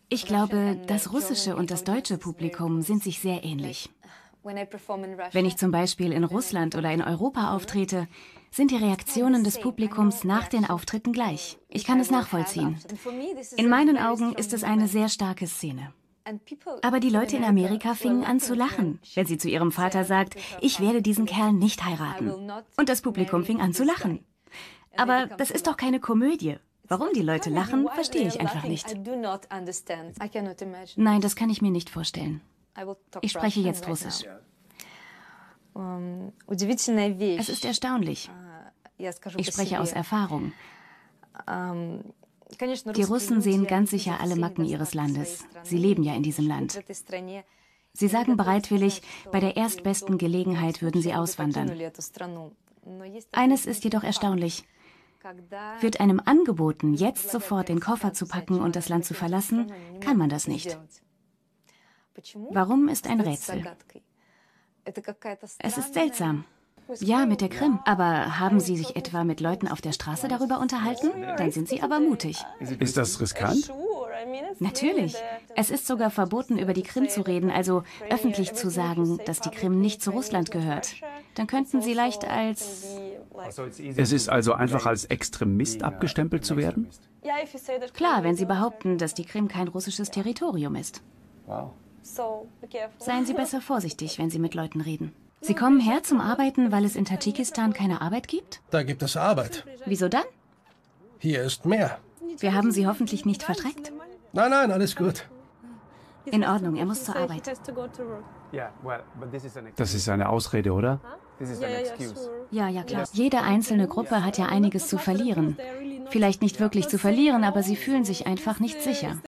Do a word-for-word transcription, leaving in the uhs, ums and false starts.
Ich glaube, das russische und das deutsche Publikum sind sich sehr ähnlich. Wenn ich zum Beispiel in Russland oder in Europa auftrete, sind die Reaktionen des Publikums nach den Auftritten gleich. Ich kann es nachvollziehen. In meinen Augen ist es eine sehr starke Szene. Aber die Leute in Amerika fingen an zu lachen, wenn sie zu ihrem Vater sagt, ich werde diesen Kerl nicht heiraten. Und das Publikum fing an zu lachen. Aber das ist doch keine Komödie. Warum die Leute lachen, verstehe ich einfach nicht. Nein, das kann ich mir nicht vorstellen. Ich spreche jetzt Russisch. Es ist erstaunlich. Ich spreche aus Erfahrung. Die Russen sehen ganz sicher alle Macken ihres Landes. Sie leben ja in diesem Land. Sie sagen bereitwillig, bei der erstbesten Gelegenheit würden sie auswandern. Eines ist jedoch erstaunlich. Wird einem angeboten, jetzt sofort den Koffer zu packen und das Land zu verlassen, kann man das nicht. Warum ist ein Rätsel? Es ist seltsam. Ja, mit der Krim. Aber haben Sie sich etwa mit Leuten auf der Straße darüber unterhalten? Dann sind Sie aber mutig. Ist das riskant? Natürlich. Es ist sogar verboten, über die Krim zu reden, also öffentlich zu sagen, dass die Krim nicht zu Russland gehört. Dann könnten Sie leicht als... Es ist also einfach als Extremist abgestempelt zu werden? Klar, wenn Sie behaupten, dass die Krim kein russisches Territorium ist. Seien Sie besser vorsichtig, wenn Sie mit Leuten reden. Sie kommen her zum Arbeiten, weil es in Tadschikistan keine Arbeit gibt? Da gibt es Arbeit. Wieso dann? Hier ist mehr. Wir haben Sie hoffentlich nicht verschreckt. Nein, nein, alles gut. In Ordnung, er muss zur Arbeit. Das ist eine Ausrede, oder? Ja, ja, klar. Jede einzelne Gruppe hat ja einiges zu verlieren. Vielleicht nicht wirklich zu verlieren, aber sie fühlen sich einfach nicht sicher.